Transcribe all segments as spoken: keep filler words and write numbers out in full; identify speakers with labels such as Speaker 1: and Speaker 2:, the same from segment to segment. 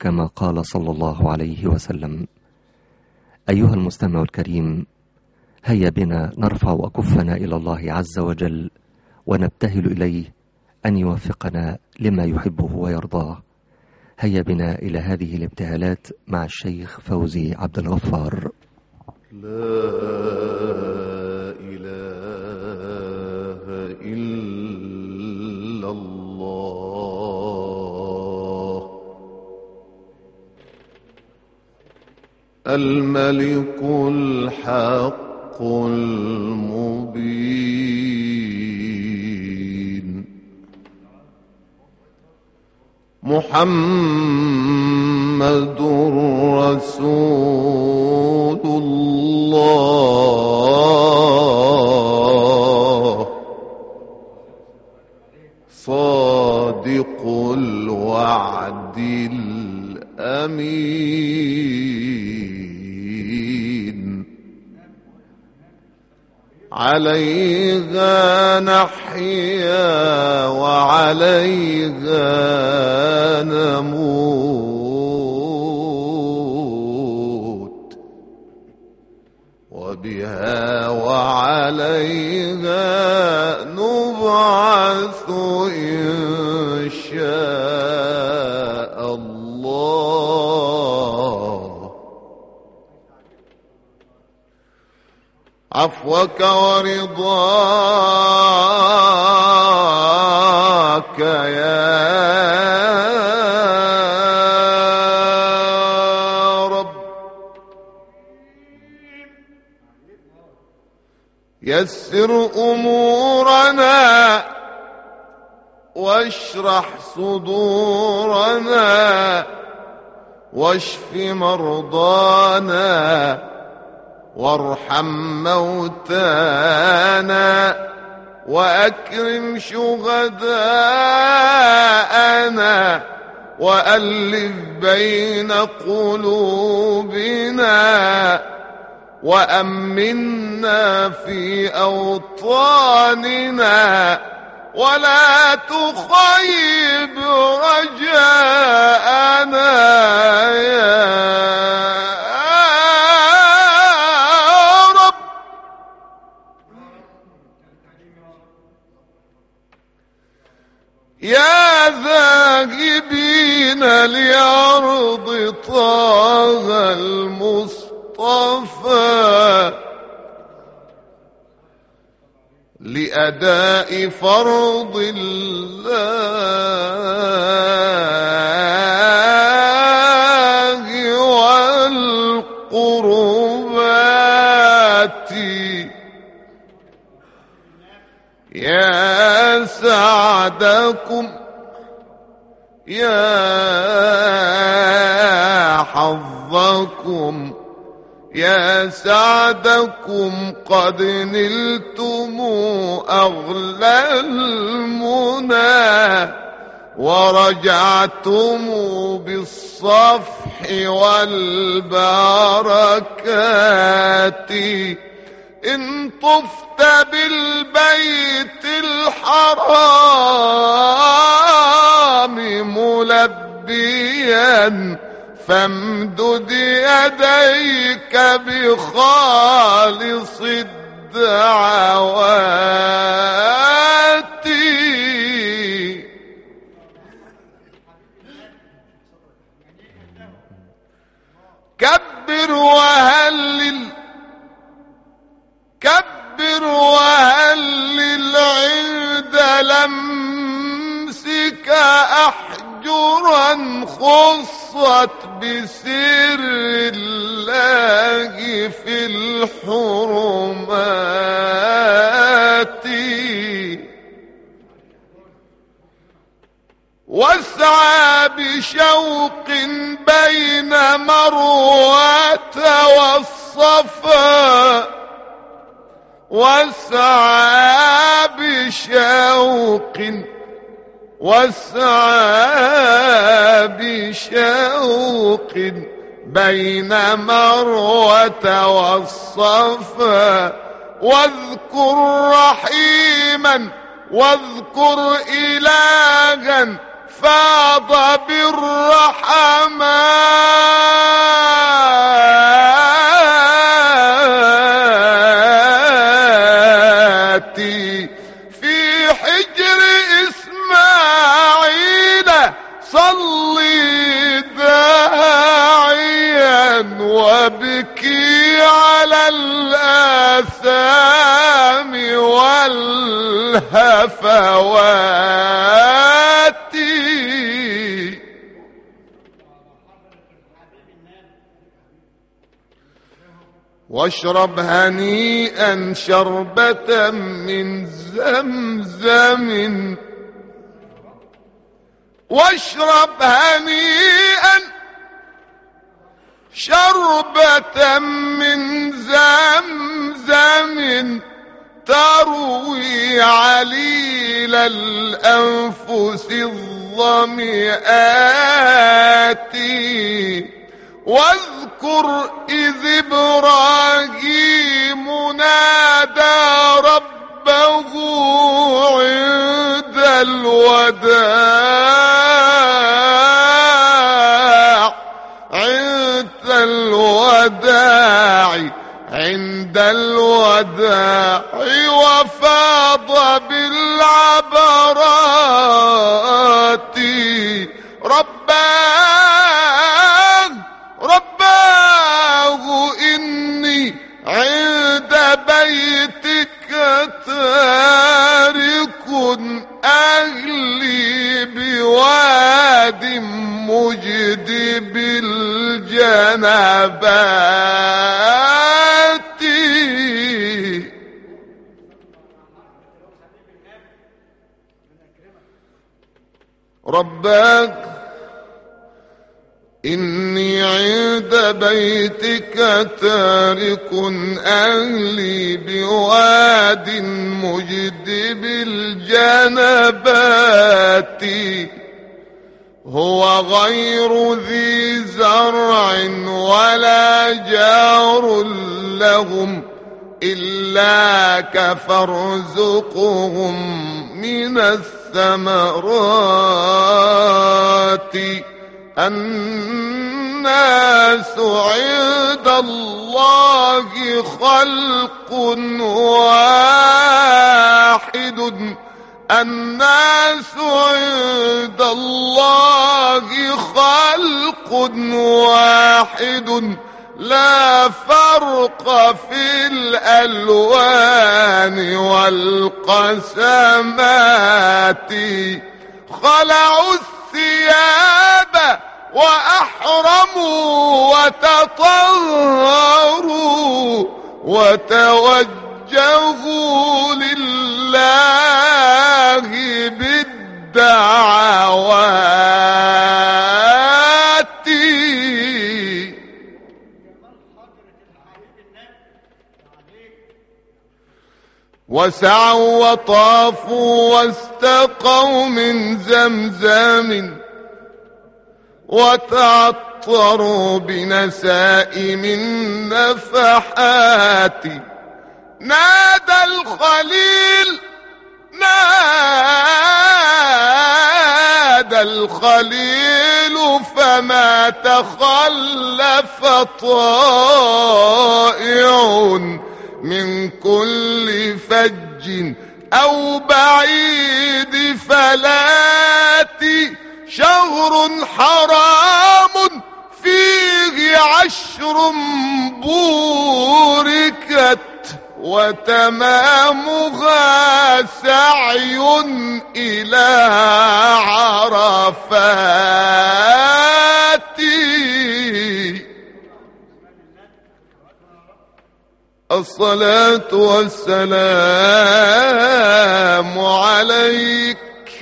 Speaker 1: كما قال صلى الله عليه وسلم. أيها المستمع الكريم، هيا بنا نرفع أكفنا إلى الله عز وجل ونبتهل إليه أن يوفقنا لما يحبه ويرضاه. هيا بنا إلى هذه الابتهالات مع الشيخ فوزي عبد الغفار.
Speaker 2: لا إله إلا الله الملك الحق المبين محمد رسول الله صادق الوعد الأمين عليها نحيا وعليها نموت وبها وعليها نبعث إن شاء الله عفوك ورضاك يا رب يسر أمورنا واشرح صدورنا واشف مرضانا وارحم موتانا وأكرم شهداءنا وألف بين قلوبنا وأمنا في أوطاننا ولا تخيب رجاءنا يا يا ذاهبين لأرض طه المصطفى لأداء فرض الله والقربات يا سعدكم يا حظكم يا سعدكم قد نلتم أغلى المنى ورجعتم بالصفح والبركات إن طفت بالبيت الحرام ملبيا فامدد يديك بخالص الدعوات كبر وهلل كبر وهلل عند لمسك أحجرا خصت بسر الله في الحرمات واسعى بشوق بين مروة والصفا واسعى بشوق واسعى بشوق بين مروة والصفا واذكر رحيما واذكر إلها فاض بالرحمات والآثام والهفوات. واشرب هنيئا شربة من زمزم، واشرب هنيئا شربة من زمزم تروي عليل الأنفس الظمئات. واذكر إذ إبراهيم نادى ربه عند الوداع، عند الوداع، عند الوداع، وفاض بالعبرات. رباه رباه إني عند بيتك تارك أهلي بواد مجدب الجنبات. رباك إني عند بيتك تارك أهلي بواد مجدب الجنبات. هو غير ذي زرع ولا جار لهم إلا فارزقهم من الثمرات. الناس عند الله خلق واحد، الناس عند الله خلق واحد، لا فرق في الألوان والقسمات. خلعوا الثياب وأحرموا وتطهروا وتوجهوا لله بالدعوات. وسعوا وطافوا واستقوا من زمزم وتعطروا بنسائم النفحات. نادى الخليل نادى الخليل فما تخلف طائع من كل فج أو بعيد فلات. شهر حرام فيه عشر بوركت وتمامها سعي إلى عرفات. الصلاة والسلام عليك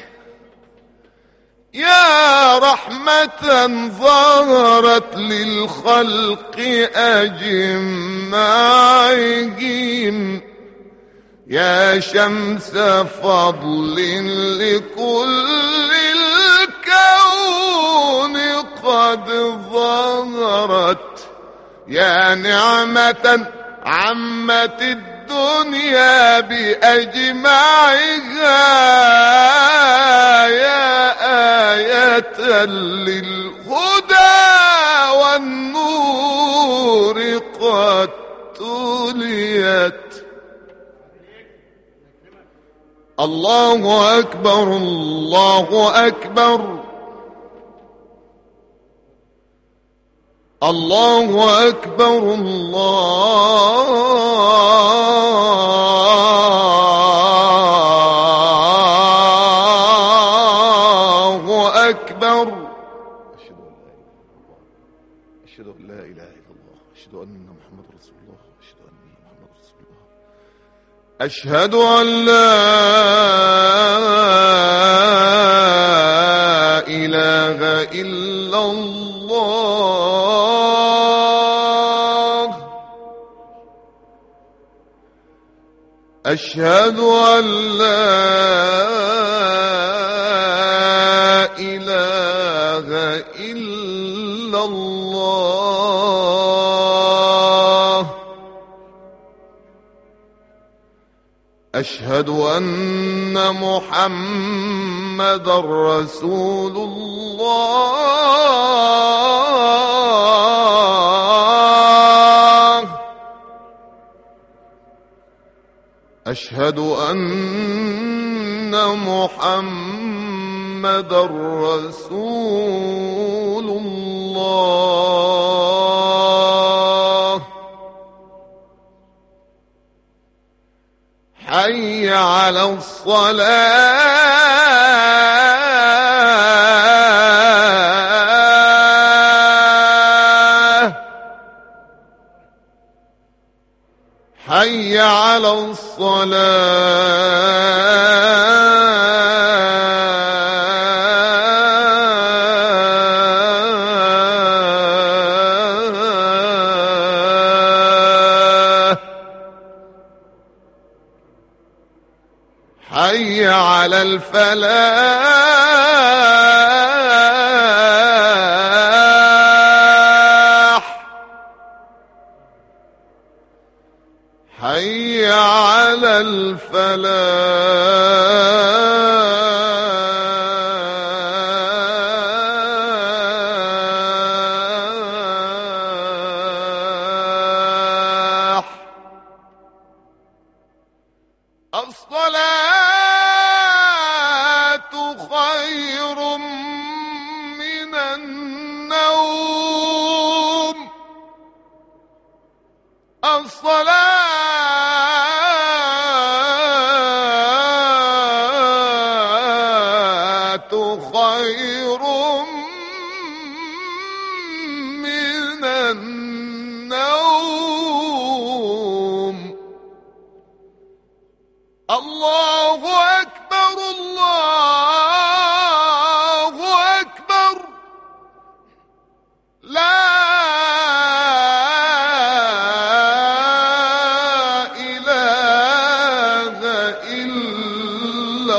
Speaker 2: يا رحمة ظهرت للخلق أجمعين، يا شمس فضل لكل الكون قد ظهرت، يا نعمة عمت الدنيا بأجمعها، يا آية للهدى والنور قد تليت. الله أكبر الله أكبر. الله أكبر الله أكبر. أشهد أن لا إله إلا الله، أشهد أن محمد رسول الله، أشهد أني محمد رسول الله، أشهد أن لا إله إلا الله، أشهد أن لا إله إلا الله، أشهد أن محمد رسول الله، أشهد أن محمد رسول الله. حي على الصلاة، حي على الصلاة، حي على الفلاح، حي على الفلاح. الصلاة خير من النوم، الصلاة خير من النوم. الله أكبر الله أكبر، لا إله إلا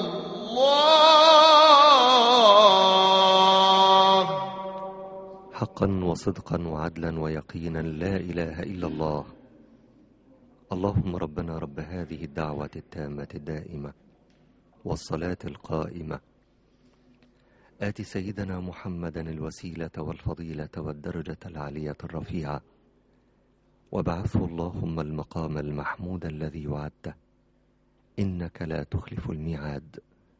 Speaker 2: الله.
Speaker 1: حقا وصدقا وعدلا ويقينا لا إله إلا الله. اللهم ربنا رب هذه الدعوة التامة الدائمة والصلاة القائمة، آت سيدنا محمدا الوسيلة والفضيلة والدرجة العالية الرفيعة، وابعثه اللهم المقام المحمود الذي وعدته، إنك لا تخلف الميعاد.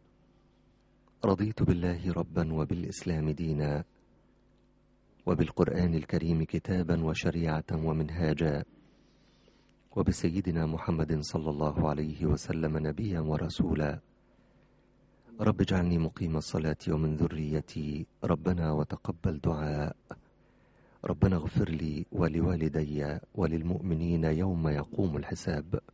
Speaker 1: رضيت بالله ربا وبالإسلام دينا، وبالقرآن الكريم كتابا وشريعة ومنهاجا، وبسيدنا محمد صلى الله عليه وسلم نبيا ورسولا. رب اجعلني مقيم الصلاة ومن ذريتي، ربنا وتقبل دعاء. ربنا اغفر لي ولوالدي وللمؤمنين يوم يقوم الحساب.